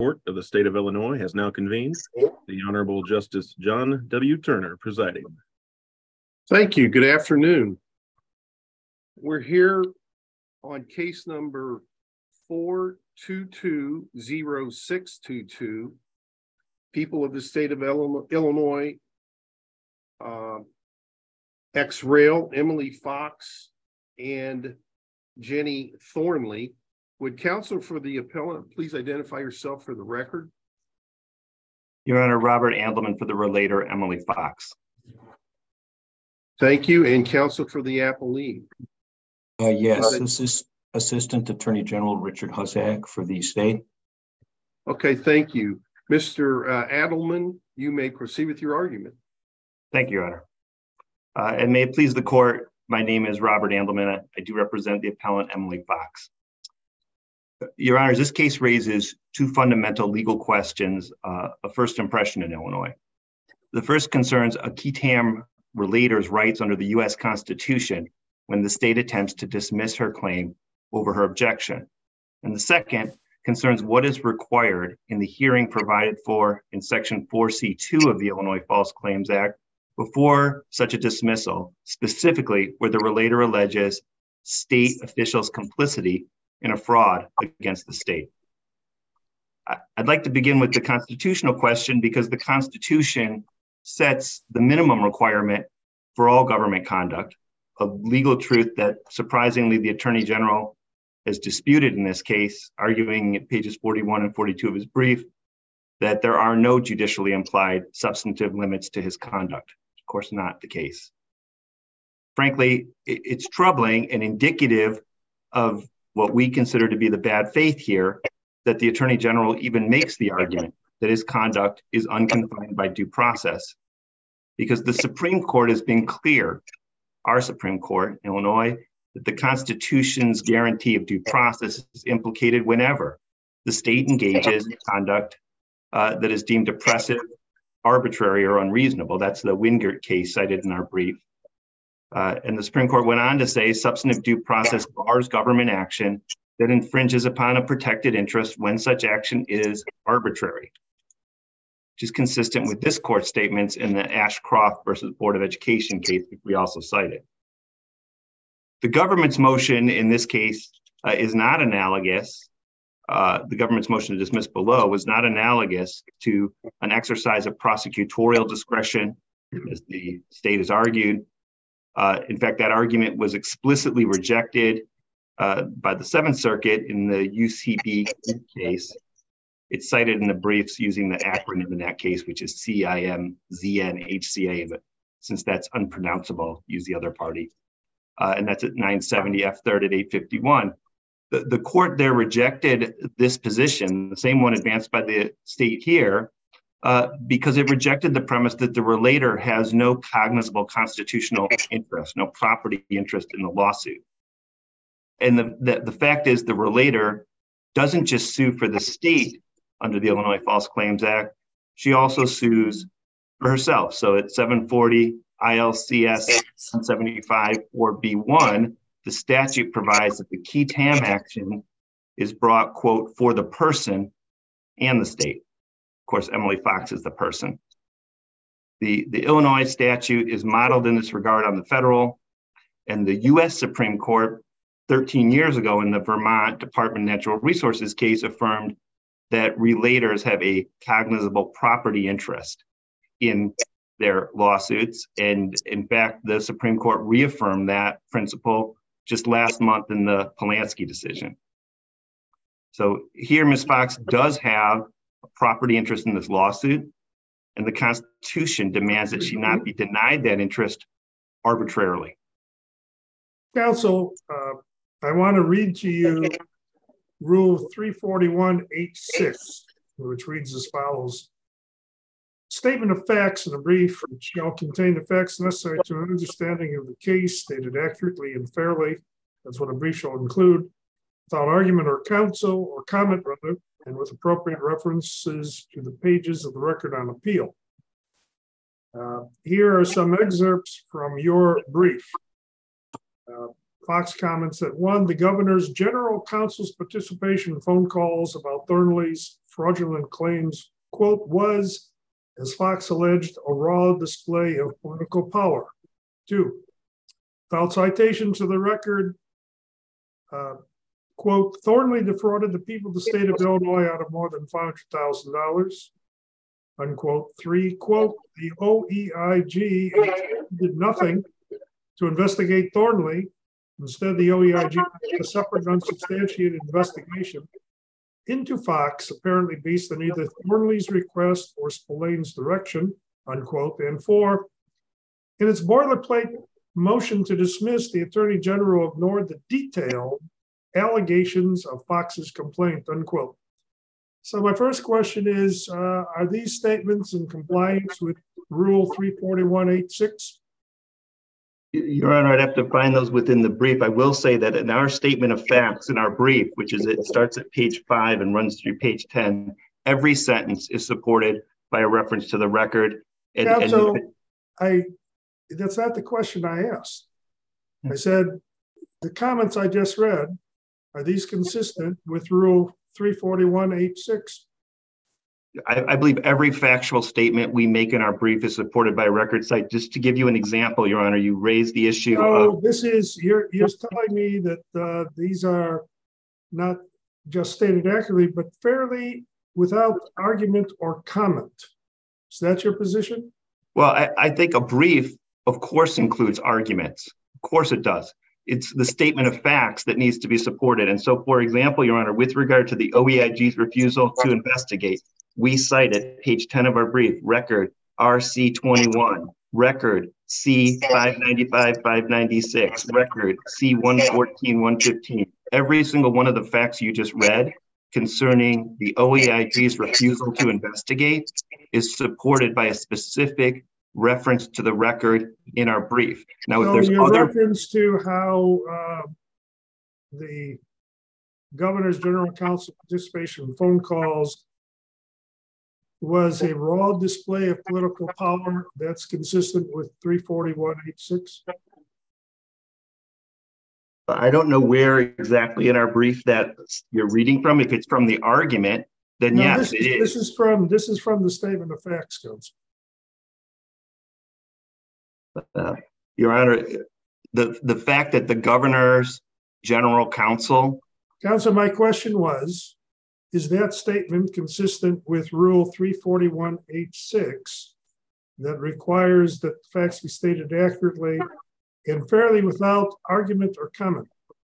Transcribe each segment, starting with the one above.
Court of the State of Illinois has now convened. The Honorable Justice John W. Turner presiding. Thank you. Good afternoon. We're here on case number 4220622, people of the state of Illinois, ex-rail, Emily Fox and Jenny Thornley. Would counsel for the appellant please identify yourself for the record? Your Honor, Robert Andelman for the relator, Emily Fox. Thank you. And counsel for the appellee? Yes, this is Assistant Attorney General Richard Huzak for the state. Okay, thank you. Mr. Adelman, you may proceed with your argument. Thank you, Your Honor. And may it please the court, my name is Robert Andelman. I do represent the appellant, Emily Fox. Your Honors, this case raises two fundamental legal questions of first impression in Illinois. The first concerns a qui tam relator's rights under the U.S. Constitution when the state attempts to dismiss her claim over her objection. And the second concerns what is required in the hearing provided for in Section 4C2 of the Illinois False Claims Act before such a dismissal, specifically where the relator alleges state officials' complicity in a fraud against the state. I'd like to begin with the constitutional question because the Constitution sets the minimum requirement for all government conduct, a legal truth that surprisingly the Attorney General has disputed in this case, arguing at pages 41 and 42 of his brief that there are no judicially implied substantive limits to his conduct. Of course, not the case. Frankly, it's troubling and indicative of what we consider to be the bad faith here, that the Attorney General even makes the argument that his conduct is unconfined by due process. Because the Supreme Court has been clear, our Supreme Court in Illinois, that the Constitution's guarantee of due process is implicated whenever the state engages in conduct that is deemed oppressive, arbitrary, or unreasonable. That's the Wingert case cited in our brief. And the Supreme Court went on to say substantive due process bars government action that infringes upon a protected interest when such action is arbitrary, which is consistent with this court's statements in the Ashcroft versus Board of Education case, which we also cited. The government's motion in this case is not analogous. The government's motion to dismiss below was not analogous to an exercise of prosecutorial discretion, as the state has argued. In fact, that argument was explicitly rejected by the Seventh Circuit in the UCB case. It's cited in the briefs using the acronym in that case, which is CIMZNHCA, but since that's unpronounceable, use the other party. And that's at 970 F3rd at 851. The court there rejected this position, the same one advanced by the state here, because it rejected the premise that the relator has no cognizable constitutional interest, no property interest in the lawsuit. And the fact is the relator doesn't just sue for the state under the Illinois False Claims Act, she also sues for herself. So at 740 ILCS 175 or B1, the statute provides that the qui tam action is brought, quote, for the person and the state. Of course, Emily Fox is the person. The Illinois statute is modeled in this regard on the federal, and the U.S. Supreme Court 13 years ago in the Vermont Department of Natural Resources case affirmed that relators have a cognizable property interest in their lawsuits. And in fact, the Supreme Court reaffirmed that principle just last month in the Polanski decision. So here, Ms. Fox does have a property interest in this lawsuit, and the Constitution demands that she not be denied that interest arbitrarily. Counsel, I want to read to you Rule 341H6, which reads as follows. Statement of facts in a brief shall contain the facts necessary to an understanding of the case, stated accurately and fairly. That's what a brief shall include, without argument or counsel or comment, rather, and with appropriate references to the pages of the record on appeal. Here are some excerpts from your brief. Fox comments that one, the governor's general counsel's participation in phone calls about Thornley's fraudulent claims, quote, was, as Fox alleged, a raw display of political power. Two, without citation to the record, quote, Thornley defrauded the people of the state of Illinois out of more than $500,000, unquote. Three, quote, the OEIG did nothing to investigate Thornley. Instead, the OEIG made a separate unsubstantiated investigation into Fox, apparently based on either Thornley's request or Spillane's direction, unquote. And four, in its boilerplate motion to dismiss, the Attorney General ignored the detailed allegations of Fox's complaint, unquote. So my first question is, are these statements in compliance with Rule 341.86? Your Honor, I'd have to find those within the brief. I will say that in our statement of facts in our brief, which is it starts at page 5 and runs through page 10, every sentence is supported by a reference to the record. That's not the question I asked. I said, the comments I just read, are these consistent with Rule 341.86? I believe every factual statement we make in our brief is supported by a record site. Just to give you an example, Your Honor, you raised the issue of... this is, you're telling me that these are not just stated accurately, but fairly without argument or comment. Is that your position? Well, I think a brief, of course, includes arguments. Of course it does. It's the statement of facts that needs to be supported. And so, for example, Your Honor, with regard to the OEIG's refusal to investigate, we cite at page 10 of our brief, record RC21, record C595-596, record C114-115. Every single one of the facts you just read concerning the OEIG's refusal to investigate is supported by a specific reference to the record in our brief. Now, so if there's your other reference to how the governor's general counsel participation in phone calls was a raw display of political power, that's consistent with 341.86? I don't know where exactly in our brief that you're reading from. If it's from the argument, then no, yes, it is. This is from the statement of facts, counsel. Your Honor, the fact that the governor's general counsel... Counsel, my question was, is that statement consistent with Rule 341.86 that requires that the facts be stated accurately and fairly without argument or comment?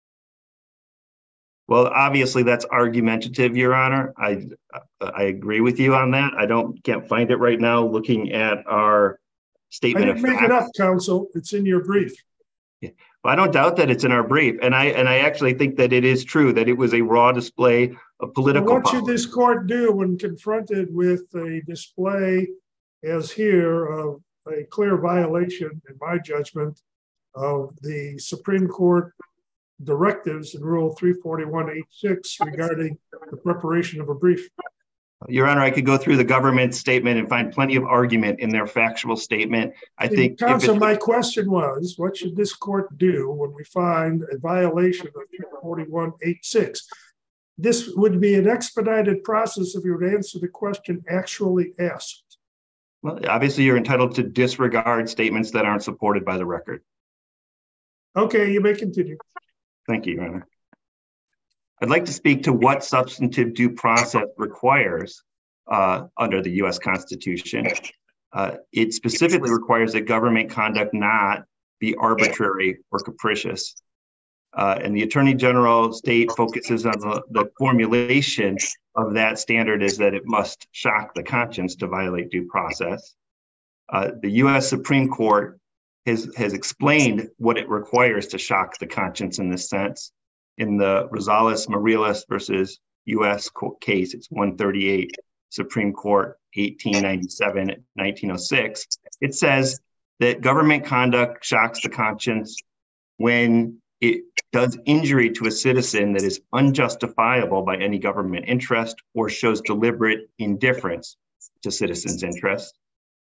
Well, obviously that's argumentative, Your Honor. I agree with you on that. Can't find it right now looking at our statement of facts. I didn't make it up, counsel. It's in your brief. Yeah. Well, I don't doubt that it's in our brief, and I actually think that it is true that it was a raw display of political power. What should this court do when confronted with a display, as here, of a clear violation, in my judgment, of the Supreme Court directives in Rule 341.86 regarding the preparation of a brief? Your Honor, I could go through the government statement and find plenty of argument in their factual statement. I think, counsel, my question was, what should this court do when we find a violation of 341.86? This would be an expedited process if you would answer the question actually asked. Well, obviously, you're entitled to disregard statements that aren't supported by the record. Okay, you may continue. Thank you, Your Honor. I'd like to speak to what substantive due process requires under the U.S. Constitution. It specifically requires that government conduct not be arbitrary or capricious. And the Attorney General state focuses on the formulation of that standard is that it must shock the conscience to violate due process. The U.S. Supreme Court has explained what it requires to shock the conscience in this sense. In the Rosales-Morales versus U.S. case, it's 138, Supreme Court, 1897-1906. It says that government conduct shocks the conscience when it does injury to a citizen that is unjustifiable by any government interest or shows deliberate indifference to citizens' interest.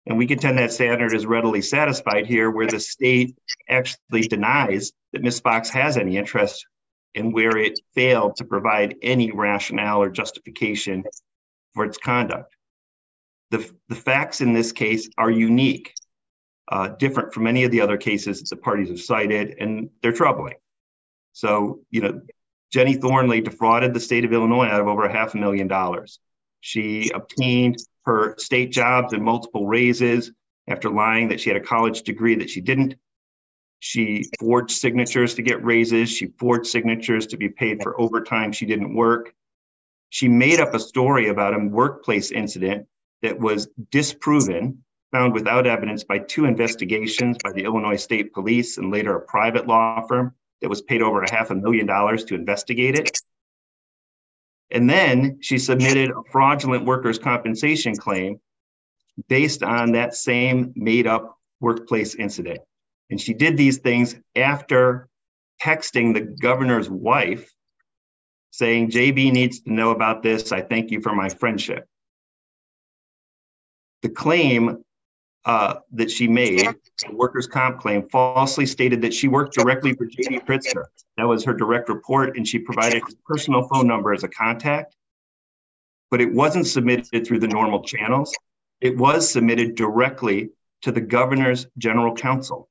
And we contend that standard is readily satisfied here, where the state actually denies that Ms. Fox has any interest and where it failed to provide any rationale or justification for its conduct. The facts in this case are unique, different from any of the other cases that the parties have cited, and they're troubling. So, Jenny Thornley defrauded the state of Illinois out of over $500,000. She obtained her state jobs and multiple raises after lying that she had a college degree that she didn't. She forged signatures to get raises. She forged signatures to be paid for overtime she didn't work. She made up a story about a workplace incident that was disproven, found without evidence by 2 investigations by the Illinois State Police and later a private law firm that was paid over $500,000 to investigate it. And then she submitted a fraudulent workers' compensation claim based on that same made-up workplace incident. And she did these things after texting the governor's wife saying, JB needs to know about this. I thank you for my friendship. The claim that she made, the workers' comp claim, falsely stated that she worked directly for J.B. Pritzker. That was her direct report, and she provided his personal phone number as a contact. But it wasn't submitted through the normal channels. It was submitted directly to the governor's general counsel.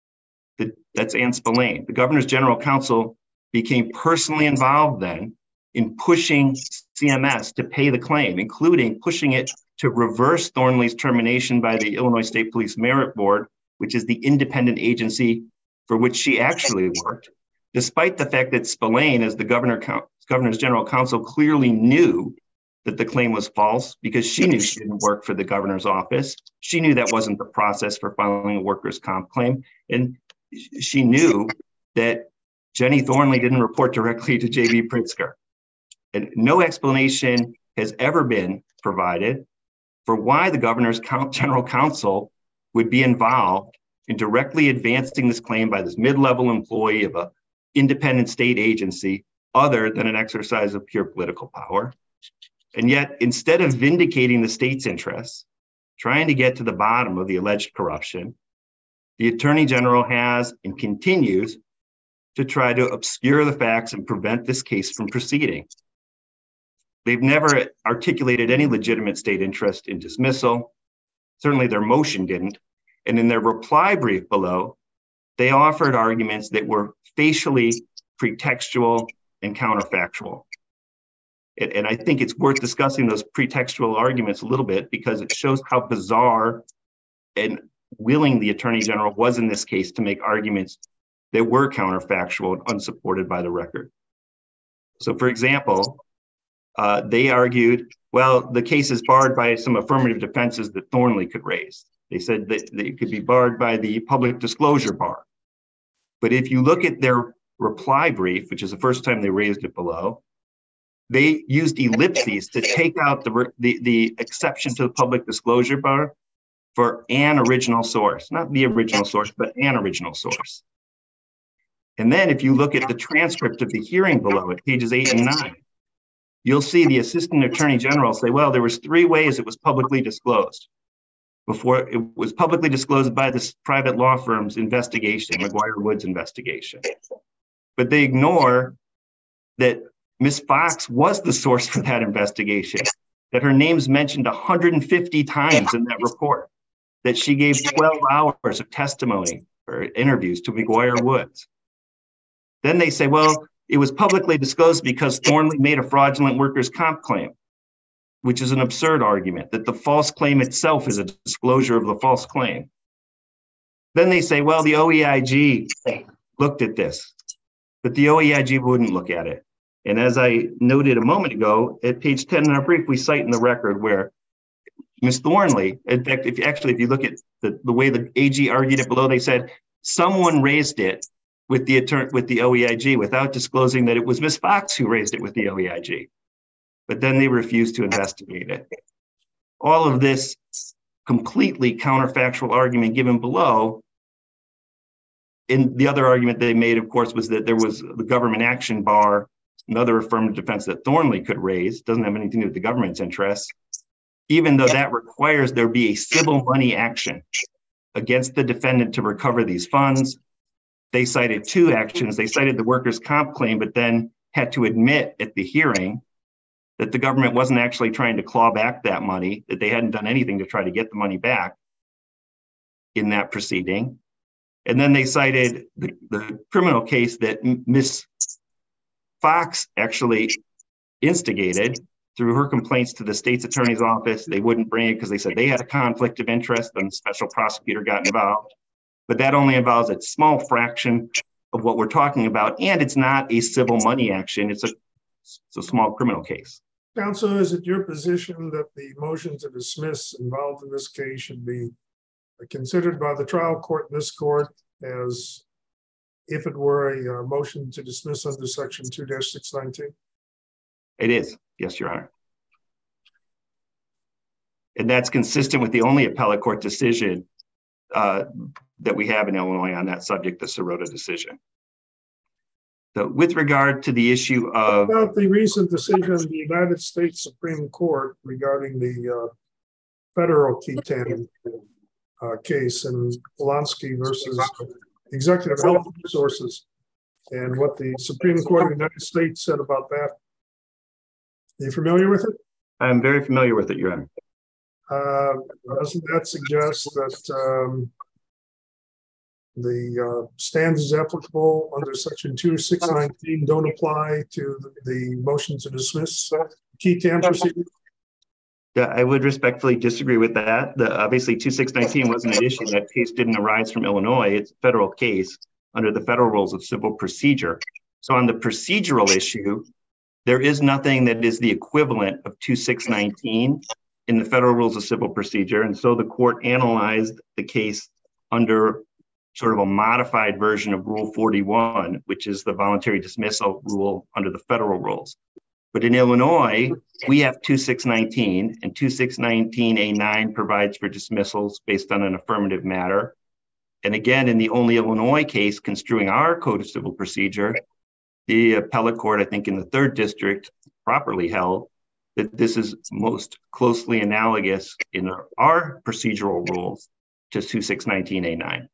That's Ann Spillane. The governor's general counsel became personally involved then in pushing CMS to pay the claim, including pushing it to reverse Thornley's termination by the Illinois State Police Merit Board, which is the independent agency for which she actually worked, despite the fact that Spillane, as the governor's general counsel, clearly knew that the claim was false because she knew she didn't work for the governor's office. She knew that wasn't the process for filing a workers' comp claim. And she knew that Jenny Thornley didn't report directly to J.B. Pritzker. And no explanation has ever been provided for why the governor's general counsel would be involved in directly advancing this claim by this mid-level employee of an independent state agency other than an exercise of pure political power. And yet, instead of vindicating the state's interests, trying to get to the bottom of the alleged corruption, the Attorney General has and continues to try to obscure the facts and prevent this case from proceeding. They've never articulated any legitimate state interest in dismissal. Certainly their motion didn't. And in their reply brief below, they offered arguments that were facially pretextual and counterfactual. And I think it's worth discussing those pretextual arguments a little bit because it shows how bizarre and willing the Attorney General was in this case to make arguments that were counterfactual and unsupported by the record. So for example, they argued, well, the case is barred by some affirmative defenses that Thornley could raise. They said that it could be barred by the public disclosure bar. But if you look at their reply brief, which is the first time they raised it below, they used ellipses to take out the exception to the public disclosure bar for an original source, not the original source, but an original source. And then if you look at the transcript of the hearing below at pages 8 and 9, you'll see the Assistant Attorney General say, well, there was 3 ways it was publicly disclosed. Before it was publicly disclosed by this private law firm's investigation, McGuire Woods investigation. But they ignore that Ms. Fox was the source for that investigation, that her name's mentioned 150 times in that report, that she gave 12 hours of testimony or interviews to McGuire Woods. Then they say, well, it was publicly disclosed because Thornley made a fraudulent workers' comp claim, which is an absurd argument, that the false claim itself is a disclosure of the false claim. Then they say, well, the OEIG looked at this, but the OEIG wouldn't look at it. And as I noted a moment ago, at page 10 in our brief, we cite in the record where Ms. Thornley, in fact, if you look at the way the AG argued it below, they said someone raised it with the OEIG without disclosing that it was Ms. Fox who raised it with the OEIG. But then they refused to investigate it. All of this completely counterfactual argument given below. And the other argument they made, of course, was that there was the government action bar, another affirmative defense that Thornley could raise, doesn't have anything to do with the government's interests. even though that requires there be a civil money action against the defendant to recover these funds. They cited two actions. They cited the workers' comp claim, but then had to admit at the hearing that the government wasn't actually trying to claw back that money, that they hadn't done anything to try to get the money back in that proceeding. And then they cited the criminal case that Ms. Fox actually instigated through her complaints to the state's attorney's office. They wouldn't bring it because they said they had a conflict of interest, and the special prosecutor got involved. But that only involves a small fraction of what we're talking about, and it's not a civil money action. It's a small criminal case. Counsel, is it your position that the motion to dismiss involved in this case should be considered by the trial court in this court as if it were a motion to dismiss under section 2-619? It is, yes, Your Honor. And that's consistent with the only appellate court decision that we have in Illinois on that subject, the Sirota decision. So with regard to the issue of— about the recent decision of the United States Supreme Court regarding the federal Keaton case in Polanski versus Executive Health Resources, and what the Supreme Court of the United States said about that. Are you familiar with it? I'm very familiar with it, Your Honor. Doesn't that suggest that the standards applicable under section 2-619 don't apply to the motion to dismiss Keaton proceeding? Yeah, I would respectfully disagree with that. Obviously, 2-619 wasn't an issue. That case didn't arise from Illinois. It's a federal case under the federal rules of civil procedure. So on the procedural issue, there is nothing that is the equivalent of 2-619 in the federal rules of civil procedure. And so the court analyzed the case under sort of a modified version of Rule 41, which is the voluntary dismissal rule under the federal rules. But in Illinois, we have 2-619, and 2-619A9 provides for dismissals based on an affirmative matter. And again, in the only Illinois case construing our Code of Civil Procedure, the appellate court, I think in the 3rd district, properly held that this is most closely analogous in our procedural rules to 2-619A9.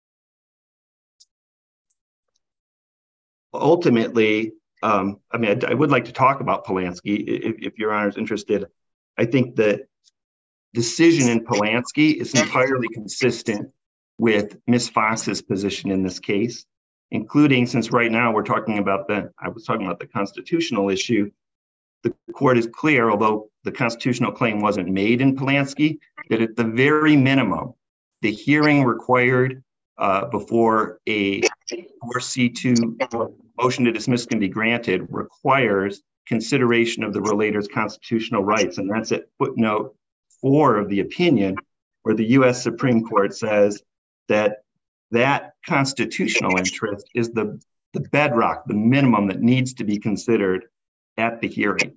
Ultimately, I would like to talk about Polanski if Your Honor is interested. I think the decision in Polanski is entirely consistent with Ms. Fox's position in this case, including, since right now we're talking about I was talking about the constitutional issue. The court is clear, although the constitutional claim wasn't made in Polanski, that at the very minimum, the hearing required before a 4C2 motion to dismiss can be granted requires consideration of the relator's constitutional rights. And that's at footnote 4 of the opinion, where the U.S. Supreme Court says that that constitutional interest is the bedrock, the minimum that needs to be considered at the hearing.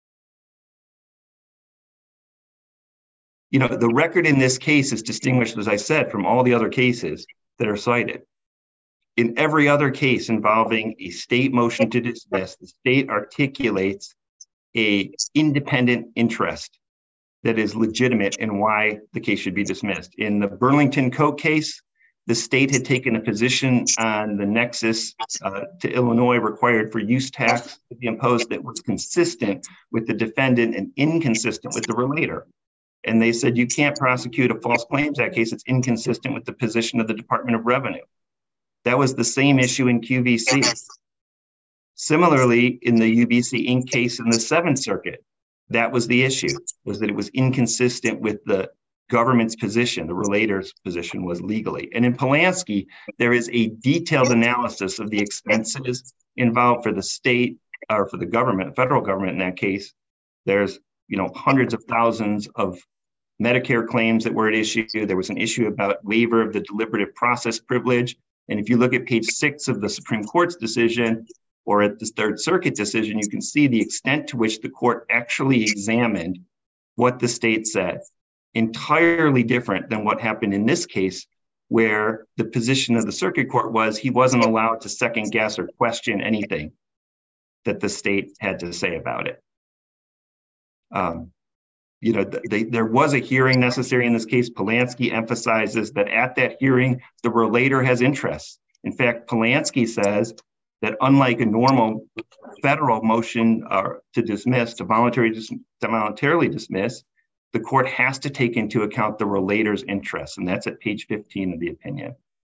You know, the record in this case is distinguished, as I said, from all the other cases that are cited. In every other case involving a state motion to dismiss, the state articulates an independent interest that is legitimate in why the case should be dismissed. In the Burlington Coat case, the state had taken a position on the nexus to Illinois required for use tax to be imposed that was consistent with the defendant and inconsistent with the relator. And they said, you can't prosecute a False Claims Act case. It's inconsistent with the position of the Department of Revenue. That was the same issue in QVC. Similarly, in the UBC Inc. case in the 7th Circuit, that was the issue, was that it was inconsistent with the government's position. The relator's position was legally. And in Polanski, there is a detailed analysis of the expenses involved for the state or for the government, federal government in that case. There's, hundreds of thousands of Medicare claims that were at issue. There was an issue about waiver of the deliberative process privilege. And if you look at page 6 of the Supreme Court's decision or at the 3rd Circuit decision, you can see the extent to which the court actually examined what the state said. Entirely different than what happened in this case, where the position of the circuit court was he wasn't allowed to second guess or question anything that the state had to say about it. There was a hearing necessary in this case. Polanski emphasizes that at that hearing, the relator has interests. In fact, Polanski says that unlike a normal federal motion to dismiss, to voluntarily dismiss, the court has to take into account the relator's interests, and that's at page 15 of the opinion.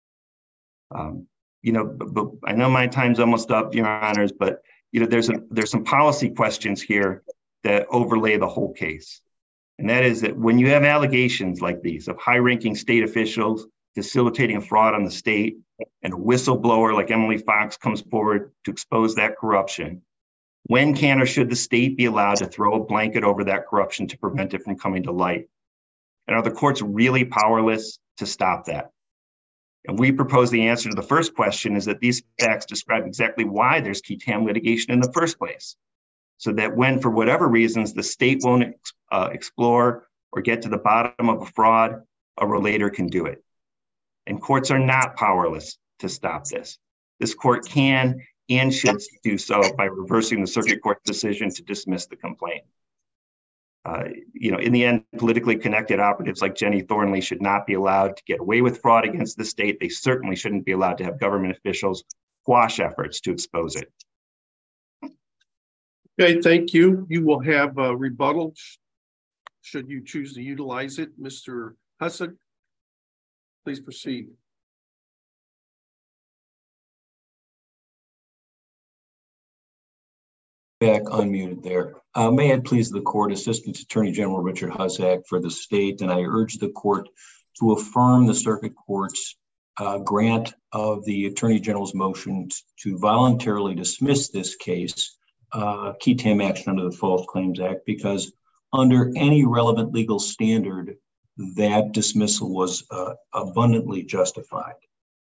But I know my time's almost up, Your Honors, but there's some policy questions here that overlay the whole case. And that is that when you have allegations like these of high-ranking state officials facilitating a fraud on the state, and a whistleblower like Emily Fox comes forward to expose that corruption, when can or should the state be allowed to throw a blanket over that corruption to prevent it from coming to light? And are the courts really powerless to stop that? And we propose the answer to the first question is that these facts describe exactly why there's qui tam litigation in the first place. So that when, for whatever reasons, the state won't explore or get to the bottom of a fraud, a relator can do it. And courts are not powerless to stop this. This court can and should do so by reversing the circuit court's decision to dismiss the complaint. In the end, politically connected operatives like Jenny Thornley should not be allowed to get away with fraud against the state. They certainly shouldn't be allowed to have government officials quash efforts to expose it. Okay, thank you. You will have a rebuttal should you choose to utilize it. Mr. Hussek, please proceed. Back unmuted there. May it please the court, Assistant Attorney General Richard Hussek for the state, and I urge the court to affirm the circuit court's grant of the Attorney General's motion to voluntarily dismiss this case, qui tam action under the False Claims Act, because under any relevant legal standard, that dismissal was abundantly justified.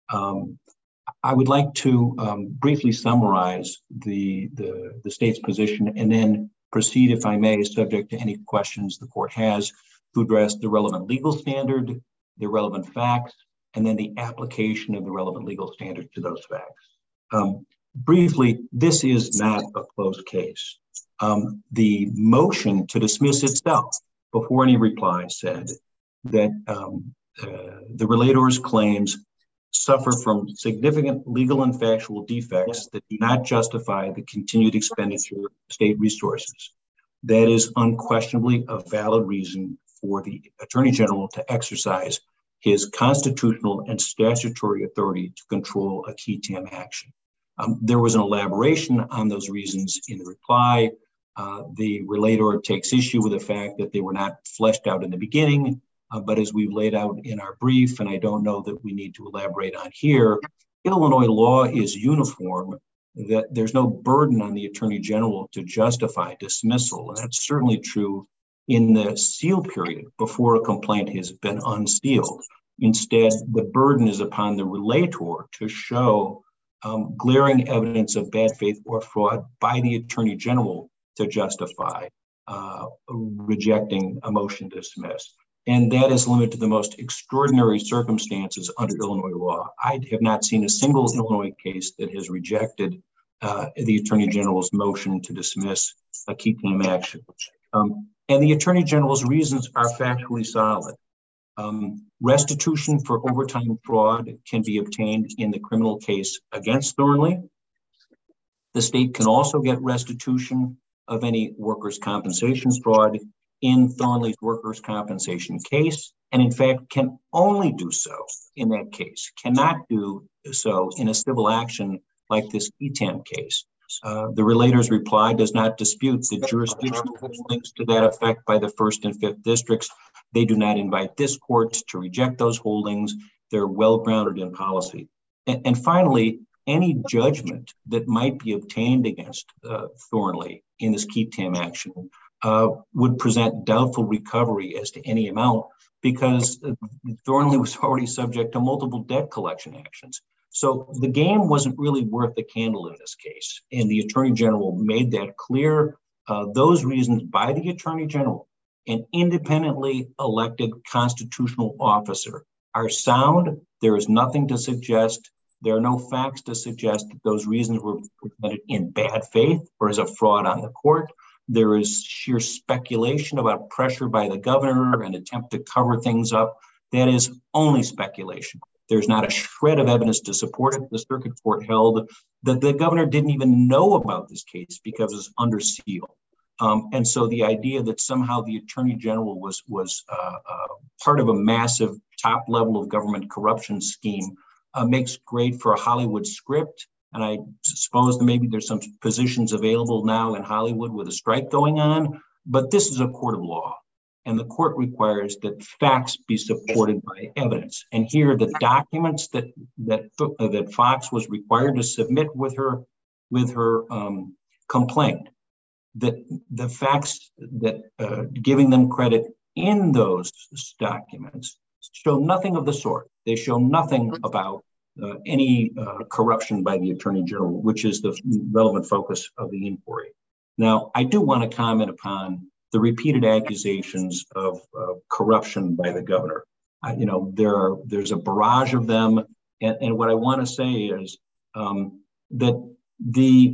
I would like to briefly summarize the state's position and then proceed, if I may, subject to any questions the court has, to address the relevant legal standard, the relevant facts, and then the application of the relevant legal standard to those facts. Briefly, this is not a closed case. The motion to dismiss itself, before any reply, said that the relator's claims suffer from significant legal and factual defects that do not justify the continued expenditure of state resources. That is unquestionably a valid reason for the Attorney General to exercise his constitutional and statutory authority to control a qui tam action. There was an elaboration on those reasons in the reply. The relator takes issue with the fact that they were not fleshed out in the beginning, but as we've laid out in our brief, and I don't know that we need to elaborate on here, Illinois law is uniform, that there's no burden on the Attorney General to justify dismissal. And that's certainly true in the seal period before a complaint has been unsealed. Instead, the burden is upon the relator to show glaring evidence of bad faith or fraud by the Attorney General to justify rejecting a motion to dismiss. And that is limited to the most extraordinary circumstances under Illinois law. I have not seen a single Illinois case that has rejected the Attorney General's motion to dismiss a qui tam action. And the Attorney General's reasons are factually solid. Restitution for overtime fraud can be obtained in the criminal case against Thornley. The state can also get restitution of any workers' compensation fraud in Thornley's workers' compensation case, and in fact can only do so in that case, cannot do so in a civil action like this qui tam case. The relator's reply does not dispute the jurisdictional rulings to that effect by the 1st and 5th districts. They do not invite this court to reject those holdings. They're well-grounded in policy. And finally, any judgment that might be obtained against Thornley in this qui tam action would present doubtful recovery as to any amount because Thornley was already subject to multiple debt collection actions. So the game wasn't really worth the candle in this case. And the Attorney General made that clear. Those reasons by the Attorney General, an independently elected constitutional officer, are sound. There is nothing to suggest, there are no facts to suggest that those reasons were presented in bad faith or as a fraud on the court. There is sheer speculation about pressure by the governor, an attempt to cover things up. That is only speculation. There's not a shred of evidence to support it. The circuit court held that the governor didn't even know about this case because it's under seal. And so the idea that somehow the attorney general was part of a massive top level of government corruption scheme makes great for a Hollywood script. And I suppose that maybe there's some positions available now in Hollywood with a strike going on, but this is a court of law. And the court requires that facts be supported by evidence. And here, the documents that Fox was required to submit with her complaint, that the facts that giving them credit in those documents show nothing of the sort. They show nothing about any corruption by the attorney general, which is the relevant focus of the inquiry. Now, I do want to comment upon the repeated accusations of corruption by the governor. There's a barrage of them. And what I want to say is that the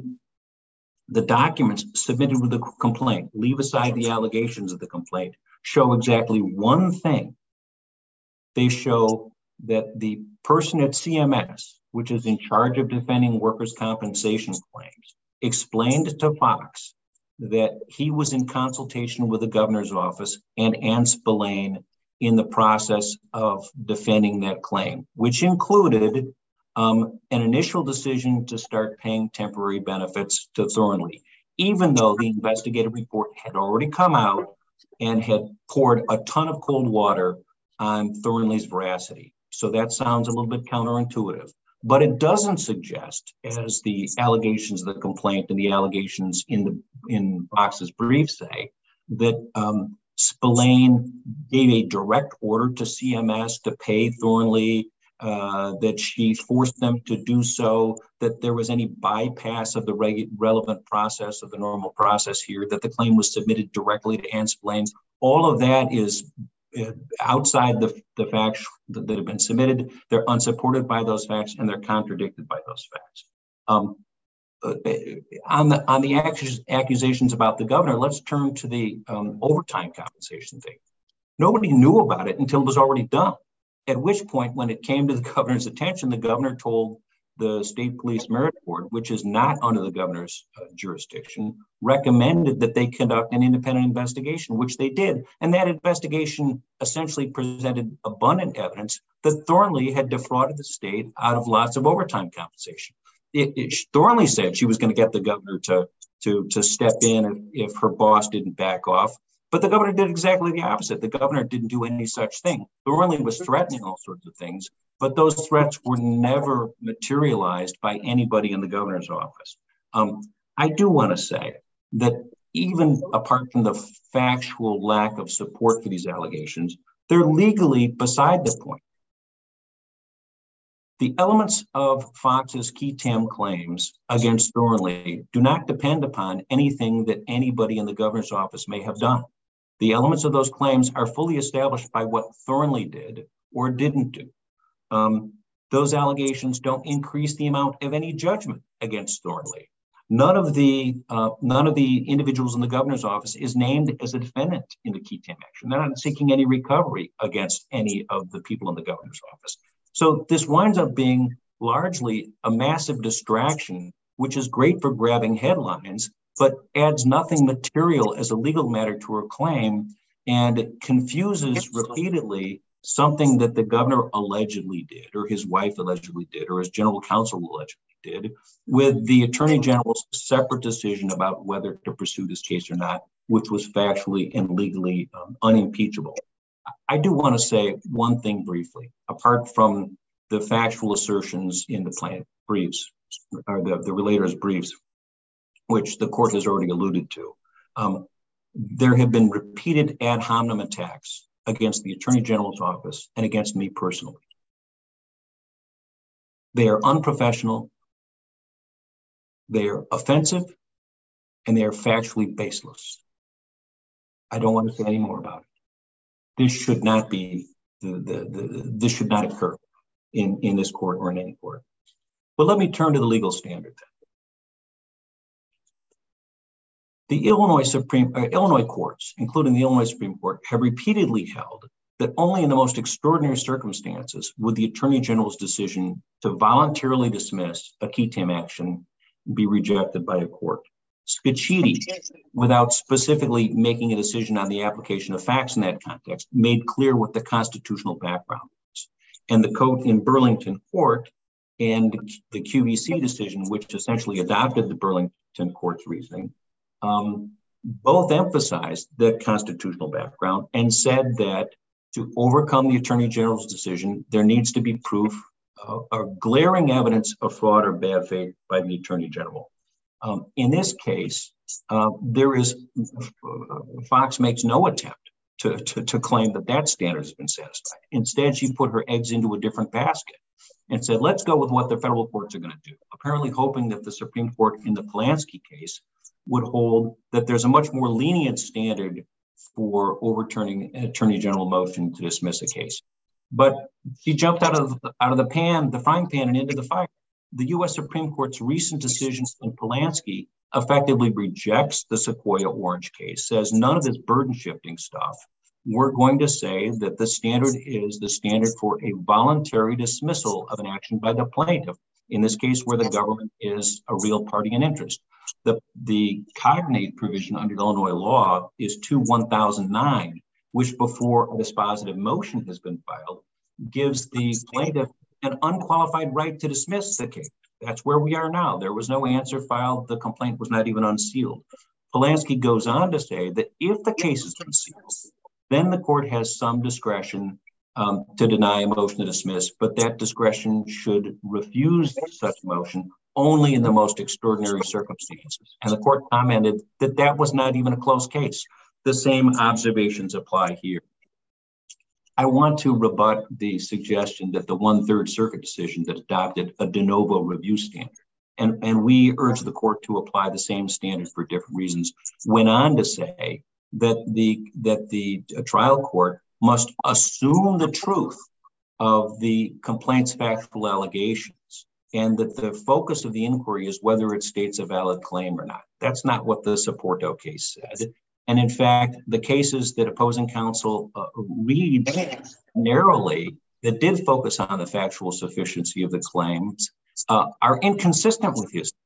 documents submitted with the complaint, leave aside the allegations of the complaint, show exactly one thing. They show that the person at CMS, which is in charge of defending workers' compensation claims, explained to Fox that he was in consultation with the governor's office and Ann Spillane in the process of defending that claim, which included an initial decision to start paying temporary benefits to Thornley, even though the investigative report had already come out and had poured a ton of cold water on Thornley's veracity. So that sounds a little bit counterintuitive, but it doesn't suggest, as the allegations of the complaint and the allegations in Fox's brief say, that Spillane gave a direct order to CMS to pay Thornley, that she forced them to do so, that there was any bypass of the relevant process of the normal process here, that the claim was submitted directly to Ann Spillane. All of that is outside the facts that have been submitted. They're unsupported by those facts and they're contradicted by those facts. On the accusations about the governor, let's turn to the overtime compensation thing. Nobody knew about it until it was already done. At which point, when it came to the governor's attention, the governor told the State Police Merit Board, which is not under the governor's jurisdiction, recommended that they conduct an independent investigation, which they did. And that investigation essentially presented abundant evidence that Thornley had defrauded the state out of lots of overtime compensation. Thornley said she was going to get the governor to step in if her boss didn't back off. But the governor did exactly the opposite. The governor didn't do any such thing. Thornley was threatening all sorts of things, but those threats were never materialized by anybody in the governor's office. I do want to say that even apart from the factual lack of support for these allegations, they're legally beside the point. The elements of Fox's qui tam claims against Thornley do not depend upon anything that anybody in the governor's office may have done. The elements of those claims are fully established by what Thornley did or didn't do. Those allegations don't increase the amount of any judgment against Thornley. None of the individuals in the governor's office is named as a defendant in the qui tam action. They're not seeking any recovery against any of the people in the governor's office. So this winds up being largely a massive distraction, which is great for grabbing headlines, but adds nothing material as a legal matter to her claim, and it confuses repeatedly something that the governor allegedly did, or his wife allegedly did, or his general counsel allegedly did, with the attorney general's separate decision about whether to pursue this case or not, which was factually and legally unimpeachable. I do want to say one thing briefly, apart from the factual assertions in the plaintiff briefs, or the relator's briefs, which the court has already alluded to. There have been repeated ad hominem attacks against the attorney general's office and against me personally. They are unprofessional, they are offensive, and they are factually baseless. I don't want to say any more about it. This should not be, this should not occur in this court or in any court. But let me turn to the legal standard then. The Illinois courts, including the Illinois Supreme Court, have repeatedly held that only in the most extraordinary circumstances would the Attorney General's decision to voluntarily dismiss a qui tam action be rejected by a court. Scicchiti, without specifically making a decision on the application of facts in that context, made clear what the constitutional background is. And the court in Burlington Court and the QVC decision, which essentially adopted the Burlington Court's reasoning, both emphasized the constitutional background and said that to overcome the Attorney General's decision, there needs to be proof of glaring evidence of fraud or bad faith by the Attorney General. In this case, Fox makes no attempt to claim that that standard has been satisfied. Instead, she put her eggs into a different basket and said, let's go with what the federal courts are going to do, apparently hoping that the Supreme Court in the Polanski case would hold that there's a much more lenient standard for overturning an Attorney General motion to dismiss a case. But she jumped out of the frying pan and into the fire. The U.S. Supreme Court's recent decision in Polanski effectively rejects the Sequoia Orange case, says none of this burden shifting stuff. We're going to say that the standard is the standard for a voluntary dismissal of an action by the plaintiff, in this case where the government is a real party in interest. The cognate provision under Illinois law is 2-1009, which before a dispositive motion has been filed, gives the plaintiff an unqualified right to dismiss the case. That's where we are now. There was no answer filed. The complaint was not even unsealed. Polanski goes on to say that if the case is unsealed, then the court has some discretion to deny a motion to dismiss, but that discretion should refuse such motion only in the most extraordinary circumstances. And the court commented that that was not even a close case. The same observations apply here. I want to rebut the suggestion that the 1/3 Circuit decision that adopted a de novo review standard, and we urge the court to apply the same standard for different reasons, went on to say that the trial court must assume the truth of the complaint's factual allegations, and that the focus of the inquiry is whether it states a valid claim or not. That's not what the Saporto case said. And in fact, the cases that opposing counsel read narrowly that did focus on the factual sufficiency of the claims are inconsistent with his.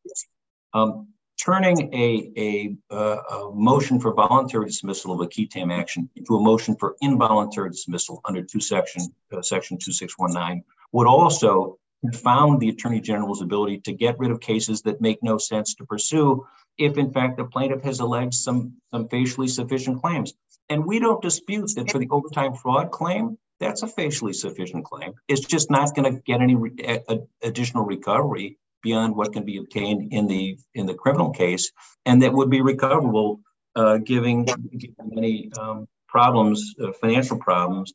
Turning a motion for voluntary dismissal of a qui tam action into a motion for involuntary dismissal under section 2619 would also confound the Attorney General's ability to get rid of cases that make no sense to pursue if in fact the plaintiff has alleged some facially sufficient claims. And we don't dispute that for the overtime fraud claim, that's a facially sufficient claim. It's just not going to get any additional recovery beyond what can be obtained in the criminal case, and that would be recoverable given any problems, financial problems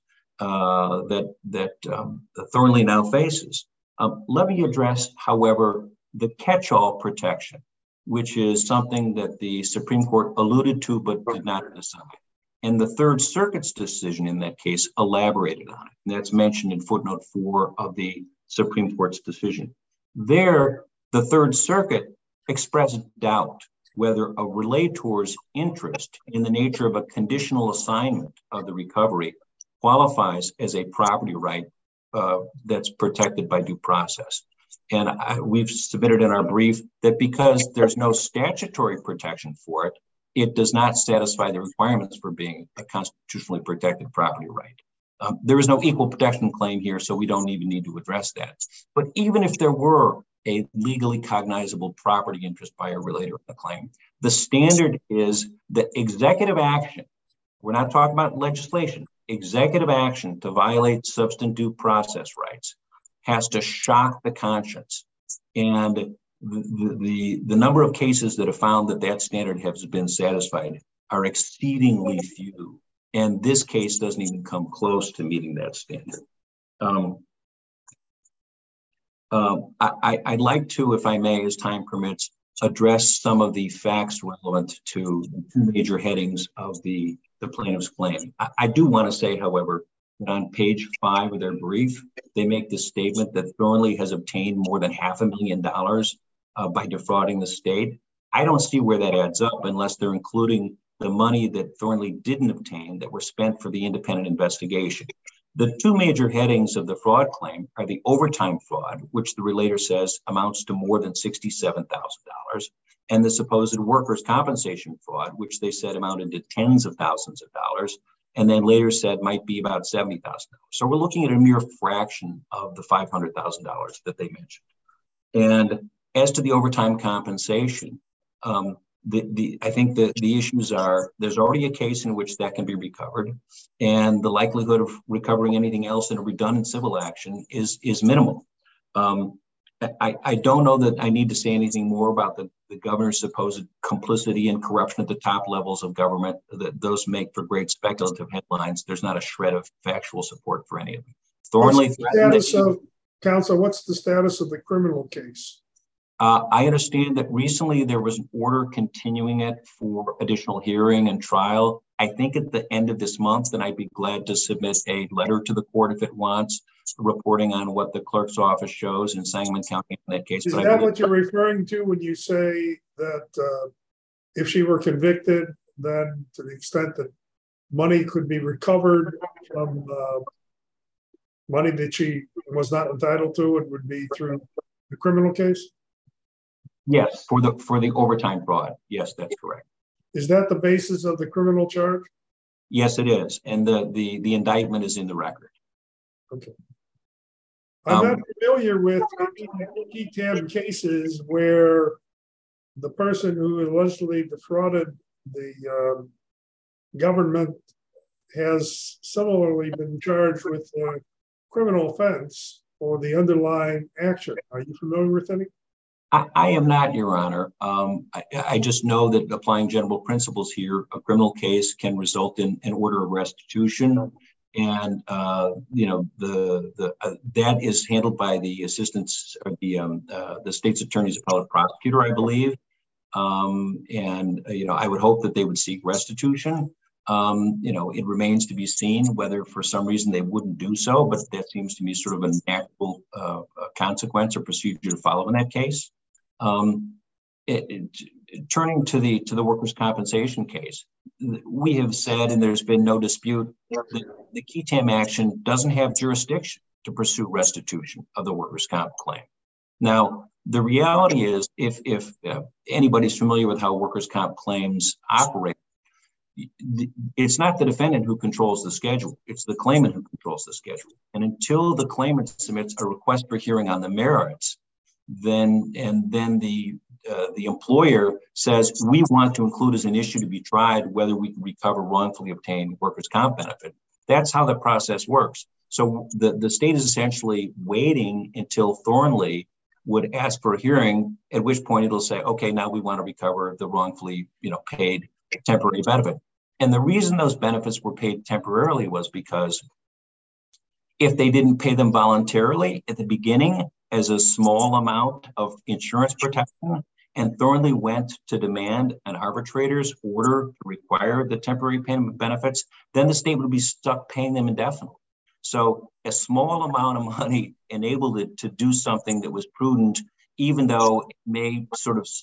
that Thornley now faces. Let me address, however, the catch-all protection, which is something that the Supreme Court alluded to but did not decide. And the Third Circuit's decision in that case elaborated on it. And that's mentioned in footnote 4 of the Supreme Court's decision. There, the Third Circuit expressed doubt whether a relator's interest in the nature of a conditional assignment of the recovery qualifies as a property right that's protected by due process. And we've submitted in our brief that because there's no statutory protection for it, it does not satisfy the requirements for being a constitutionally protected property right. There is no equal protection claim here, so we don't even need to address that. But even if there were a legally cognizable property interest by a relator in the claim, the standard is that executive action, we're not talking about legislation, executive action to violate substantive due process rights has to shock the conscience. And the number of cases that have found that that standard has been satisfied are exceedingly few. And this case doesn't even come close to meeting that standard. I'd like to, if I may, as time permits, address some of the facts relevant to the two major headings of the plaintiff's claim. I do want to say, however, that on page 5 of their brief, they make the statement that Thornley has obtained more than $500,000 by defrauding the state. I don't see where that adds up unless they're including the money that Thornley didn't obtain that were spent for the independent investigation. The two major headings of the fraud claim are the overtime fraud, which the relator says amounts to more than $67,000, and the supposed workers' compensation fraud, which they said amounted to tens of thousands of dollars, and then later said might be about $70,000. So we're looking at a mere fraction of the $500,000 that they mentioned. And as to the overtime compensation, I think that the issues are there's already a case in which that can be recovered, and the likelihood of recovering anything else in a redundant civil action is minimal. I don't know that I need to say anything more about the governor's supposed complicity and corruption at the top levels of government. Those make for great speculative headlines. There's not a shred of factual support for any of them. Thornley, Counsel, what's the status of the criminal case? I understand that recently there was an order continuing it for additional hearing and trial. I think at the end of this month, and I'd be glad to submit a letter to the court if it wants, reporting on what the clerk's office shows in Sangamon County in that case. Is that what you're referring to when you say that if she were convicted, then to the extent that money could be recovered from money that she was not entitled to, it would be through the criminal case? Yes, for the overtime fraud. Yes, that's correct. Is that the basis of the criminal charge? Yes, it is, and the indictment is in the record. Okay. I'm not familiar with key tab cases where the person who allegedly defrauded the government has similarly been charged with a criminal offense or the underlying action. Are you familiar with any? I am not, Your Honor. I just know that applying general principles here, a criminal case can result in an order of restitution, and that is handled by the assistants of the state's attorney's appellate prosecutor, I believe. I would hope that they would seek restitution. It remains to be seen whether for some reason they wouldn't do so, but that seems to me sort of a natural consequence or procedure to follow in that case. Turning to the workers' compensation case, we have said, and there's been no dispute, that the KETAM action doesn't have jurisdiction to pursue restitution of the workers' comp claim. Now, the reality is, if anybody's familiar with how workers' comp claims operate, it's not the defendant who controls the schedule, it's the claimant who controls the schedule. And until the claimant submits a request for hearing on the merits, then the employer says, we want to include as an issue to be tried whether we can recover wrongfully obtained workers' comp benefit. That's how the process works. So the state is essentially waiting until Thornley would ask for a hearing, at which point it'll say, okay, now we want to recover the wrongfully paid temporary benefit. And the reason those benefits were paid temporarily was because if they didn't pay them voluntarily at the beginning as a small amount of insurance protection, and Thornley went to demand an arbitrator's order to require the temporary payment benefits, then the state would be stuck paying them indefinitely. So a small amount of money enabled it to do something that was prudent, even though it may sort of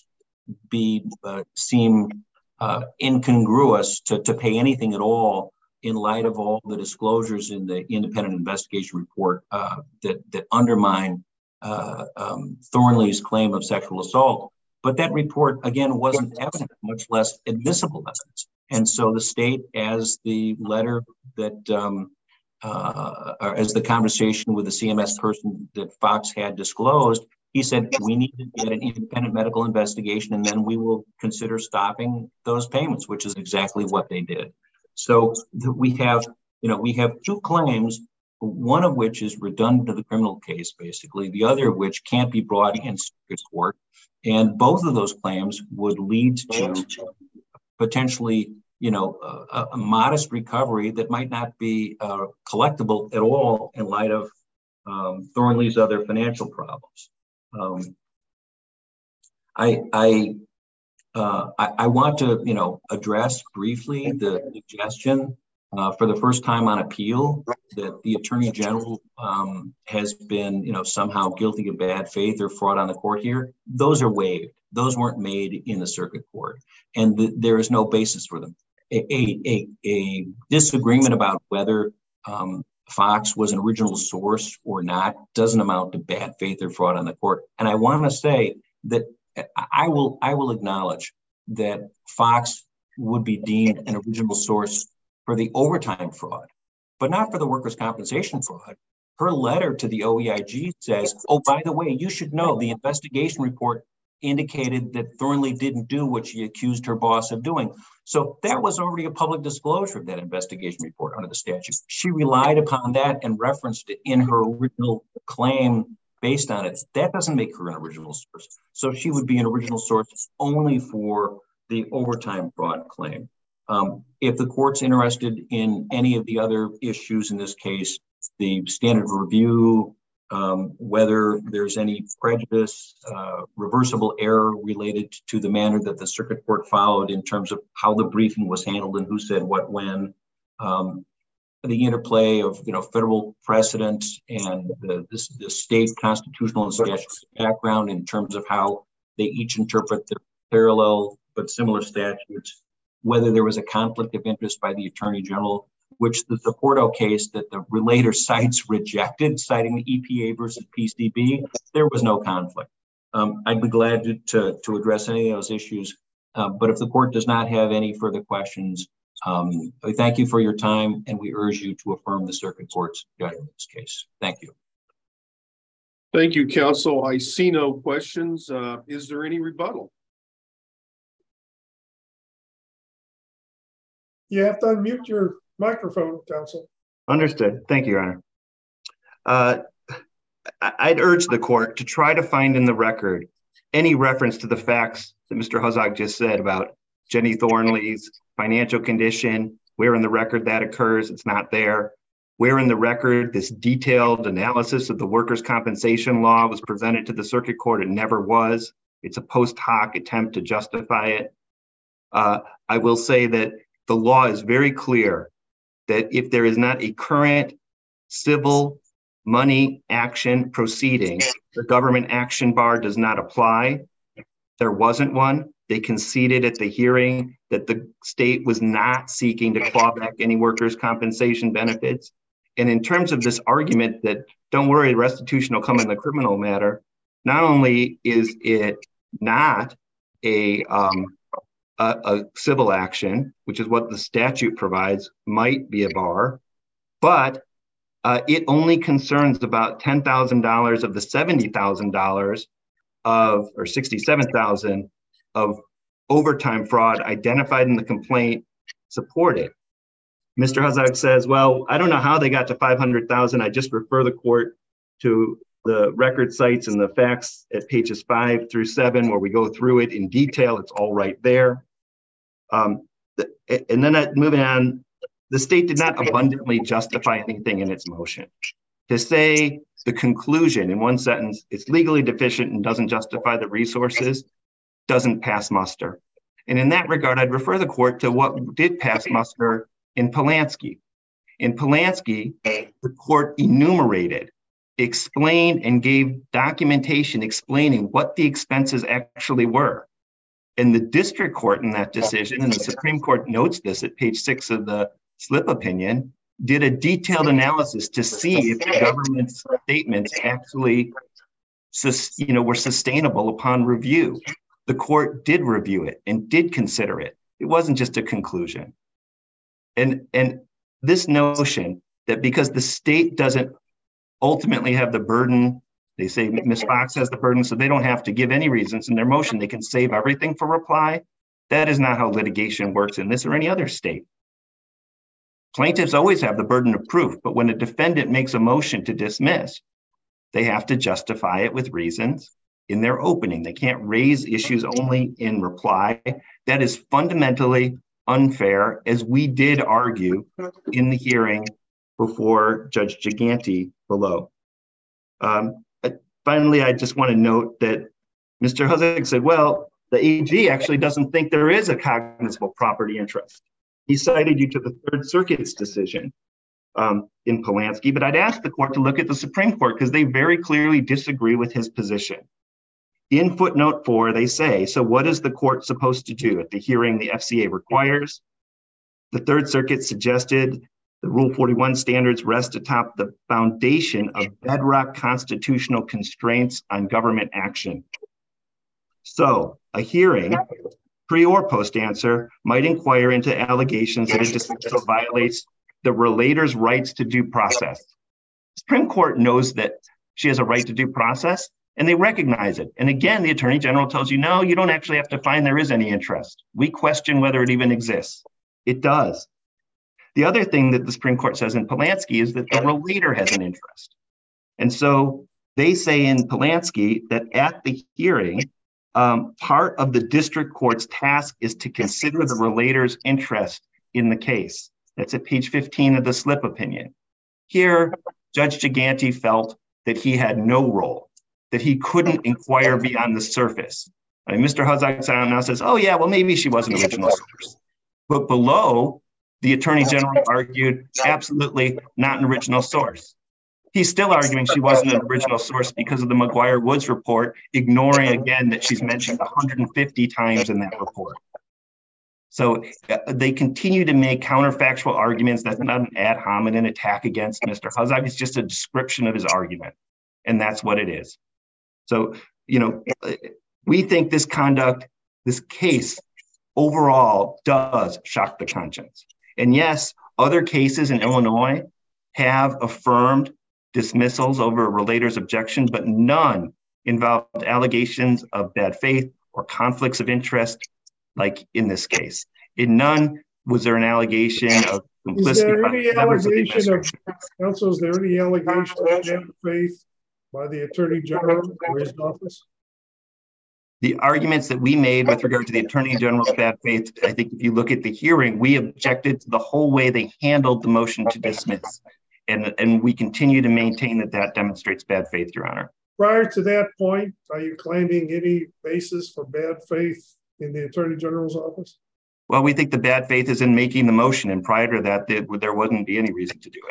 seem incongruous to pay anything at all in light of all the disclosures in the independent investigation report that undermine Thornley's claim of sexual assault. But that report, again, wasn't evidence, much less admissible evidence. And so the state, as the letter that, or as the conversation with the CMS person that Fox had disclosed, he said, we need to get an independent medical investigation, and then we will consider stopping those payments, which is exactly what they did. So we have two claims, one of which is redundant to the criminal case, basically, the other of which can't be brought in circuit court. And both of those claims would lead to potentially, a modest recovery that might not be collectible at all in light of Thornley's other financial problems. I want to, address briefly the suggestion for the first time on appeal that the Attorney General has been, somehow guilty of bad faith or fraud on the court here. Those are waived. those weren't made in the circuit court, and there is no basis for them. A disagreement about whether Fox was an original source or not doesn't amount to bad faith or fraud on the court. And I want to say that I will acknowledge that Fox would be deemed an original source for the overtime fraud, but not for the workers' compensation fraud. Her letter to the OEIG says, oh, by the way, you should know the investigation report indicated that Thornley didn't do what she accused her boss of doing. So that was already a public disclosure of that investigation report under the statute. She relied upon that and referenced it in her original claim based on it. That doesn't make her an original source. So she would be an original source only for the overtime fraud claim. If the court's interested in any of the other issues in this case, the standard review, whether there's any prejudice, reversible error related to the manner that the circuit court followed in terms of how the briefing was handled and who said what when, the interplay of federal precedent and the state constitutional and statutory background in terms of how they each interpret their parallel but similar statutes, whether there was a conflict of interest by the Attorney General, which the Porto case that the relator cites rejected, citing the EPA versus PCB, there was no conflict. I'd be glad to address any of those issues, but if the court does not have any further questions, we thank you for your time and we urge you to affirm the circuit court's judgment in this case. Thank you. Thank you, counsel. I see no questions. Is there any rebuttal? You have to unmute your microphone, counsel. Understood. Thank you, Your Honor. I'd urge the court to try to find in the record any reference to the facts that Mr. Huzog just said about Jenny Thornley's financial condition, where in the record that occurs, it's not there. Where in the record this detailed analysis of the workers' compensation law was presented to the circuit court, it never was. It's a post hoc attempt to justify it. I will say that the law is very clear that if there is not a current civil money action proceeding, the government action bar does not apply. There wasn't one. They conceded at the hearing that the state was not seeking to claw back any workers' compensation benefits. And in terms of this argument that, don't worry, restitution will come in the criminal matter, not only is it not a civil action, which is what the statute provides, might be a bar, but it only concerns about $10,000 of the $70,000 or $67,000 of overtime fraud identified in the complaint supported. Mr. Huzog says, well, I don't know how they got to $500,000. I just refer the court to the record sites and the facts at pages 5 through 7, where we go through it in detail. It's all right there. And then moving on, the state did not abundantly justify anything in its motion. To say the conclusion in one sentence, it's legally deficient and doesn't justify the resources, doesn't pass muster. And in that regard, I'd refer the court to what did pass muster in Polanski. In Polanski, the court enumerated, explained, and gave documentation explaining what the expenses actually were. And the district court in that decision, and the Supreme Court notes this at page 6 of the slip opinion, did a detailed analysis to see if the government's statements actually were sustainable upon review. The court did review it and did consider it. It wasn't just a conclusion. And this notion that because the state doesn't ultimately have the burden, they say Ms. Fox has the burden, so they don't have to give any reasons in their motion. They can save everything for reply. That is not how litigation works in this or any other state. Plaintiffs always have the burden of proof, but when a defendant makes a motion to dismiss, they have to justify it with reasons in their opening. They can't raise issues only in reply. That is fundamentally unfair, as we did argue in the hearing before Judge Gigante below. Finally, I just want to note that Mr. Huzog said, well, the AG actually doesn't think there is a cognizable property interest. He cited you to the Third Circuit's decision in Polanski, but I'd ask the court to look at the Supreme Court because they very clearly disagree with his position. In footnote 4, they say, so what is the court supposed to do at the hearing the FCA requires? The Third Circuit suggested the Rule 41 standards rest atop the foundation of bedrock constitutional constraints on government action. So a hearing, pre or post answer, might inquire into allegations that a dismissal violates the relator's rights to due process. The Supreme Court knows that she has a right to due process, and they recognize it. And again, the Attorney General tells you, no, you don't actually have to find there is any interest. We question whether it even exists. It does. The other thing that the Supreme Court says in Polanski is that the relator has an interest. And so they say in Polanski that at the hearing, part of the district court's task is to consider the relator's interest in the case. That's at page 15 of the slip opinion. Here, Judge Gigante felt that he had no role, that he couldn't inquire beyond the surface. I mean, Mr. Huzzack now says, oh yeah, well, maybe she was an original source. But below, the Attorney General argued, absolutely not an original source. He's still arguing she wasn't an original source because of the McGuire-Woods report, ignoring again that she's mentioned 150 times in that report. So they continue to make counterfactual arguments. That's not an ad hominem attack against Mr. Huzzack. It's just a description of his argument. And that's what it is. So, we think this conduct, this case overall does shock the conscience. And yes, other cases in Illinois have affirmed dismissals over a relator's objection, but none involved allegations of bad faith or conflicts of interest like in this case. In none was there an allegation of complicity. Is there any allegation of, counsel, is there any allegation of bad faith by the Attorney General or his office? The arguments that we made with regard to the Attorney General's bad faith, I think if you look at the hearing, we objected to the whole way they handled the motion to dismiss. And we continue to maintain that that demonstrates bad faith, Your Honor. Prior to that point, are you claiming any basis for bad faith in the Attorney General's office? Well, we think the bad faith is in making the motion, and prior to that, there wouldn't be any reason to do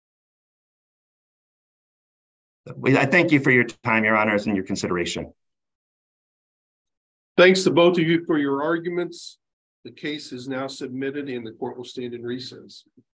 it. I thank you for your time, Your Honors, and your consideration. Thanks to both of you for your arguments. The case is now submitted and the court will stand in recess.